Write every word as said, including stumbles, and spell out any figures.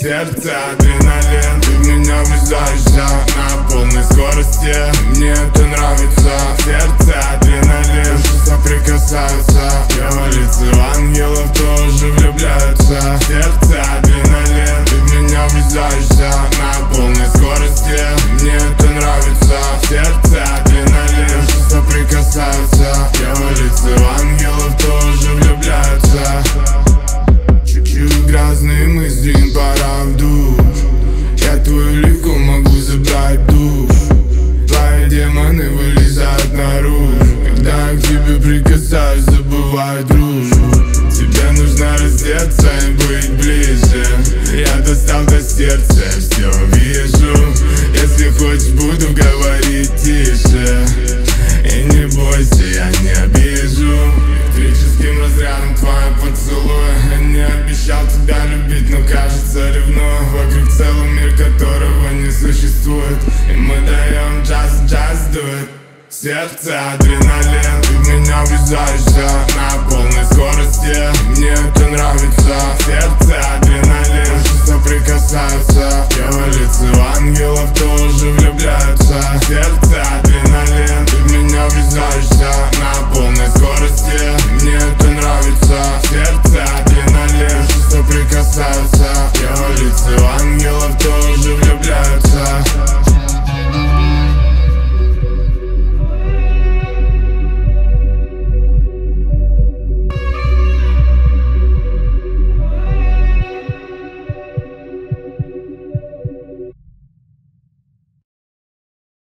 сердце адреналин, ты в меня влезаешься на полной скорости. Мне это нравится. Сердце адреналин, души соприкасаются. Дьяволицы в ангелов тоже влюбляются. Сердце адреналин, ты в меня влезаешься на полной скорости. Мне это нравится. Сердце адреналин, души соприкасаются. Дьяволицы в ангелов тоже влюбляются. Чуть-чуть грязные мысли, пора в душ. Я твою лику могу забрать душ. Твои демоны вылезают наружу. Когда я к тебе прикасаюсь, забываю дружбу. Тебе нужно раздеться и быть ближе. Я достал до сердца, все вижу. Если хочешь, буду говорить тише. И не бойся, я не обижу. Электрическим разрядом твои поцелуи. Я не обещал тебя любить, но кажется ревную. Вокруг целый мир, которого не существует. И мы даем джаз, джаз дует. Сердце адреналин, ты в меня влезаешься на полной скорости. Мне это нравится. Сердце адреналин, души соприкасаются. Дьяволицы